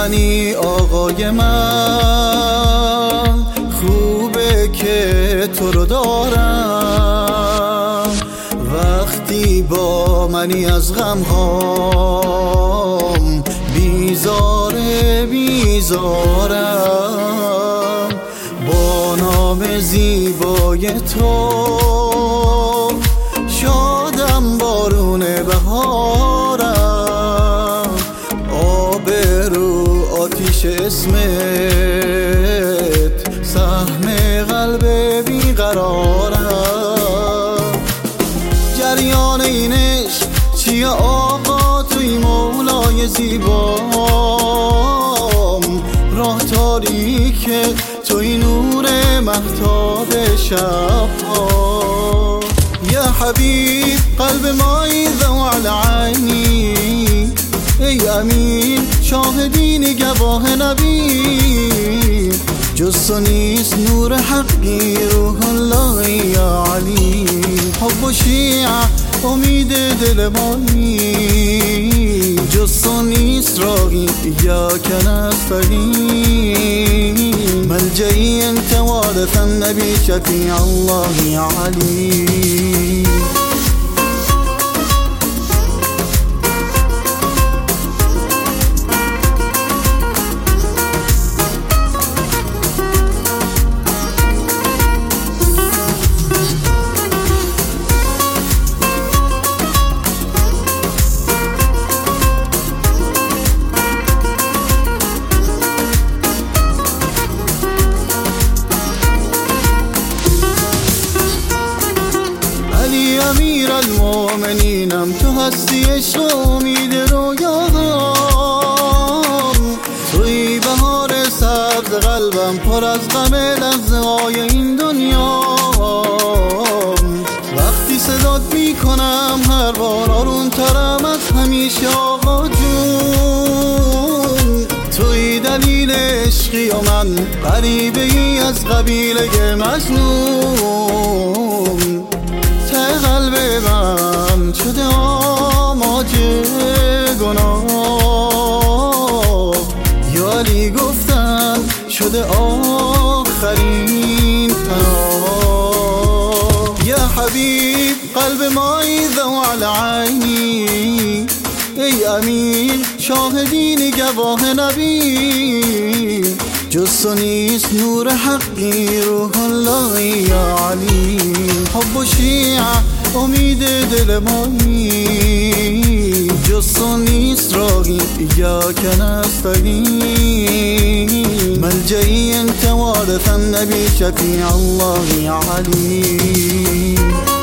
میزنی آقای من، خوبه که تو رو دارم. وقتی با منی از غم هام بیزارم، با نام زیبای تو شادم بارون بهارم. آب رو آتیش اسمت، سهم قلب بیقرارم. جریان این عشق چیه آقا توی مولای زیبام؟ راه تاریکه توی نور مهتاب شبها. یا حبیب قلب مایی ذوال عینی، ای امین شاهدین گواه نبی. جز تو نیست نور حقی روح الله یا علی. حب و شیعه امید دل مایی، جز تو نیست راهی ایاک نستعین. ملجئی انت وارث النبی شفیع الله یا علی. امیر المؤمنینم، تو هستی عشق و امید رویاهام. توی بهار سبز قلبم، پر از غم لحظه های این دنیا. وقتی صدات میکنم هر بار آروم ترم از همیشه آقا جون. توی دلیل عشقی و من غریبه ای از قبیله مجنون. قلب من شده آماج گناه، یا علی گفتن شده آخرین پناه. یا حبیب قلب مایی ذوال عینی، ای امین شاهدین گواه نبی. جز تو نیست نور حقی روح الله یا علی. حب و شیعه امید دل مایی، جز تو نیست راهی ایاک نستعین. ملجئی انت وارث النبی شفیع الله یا علی.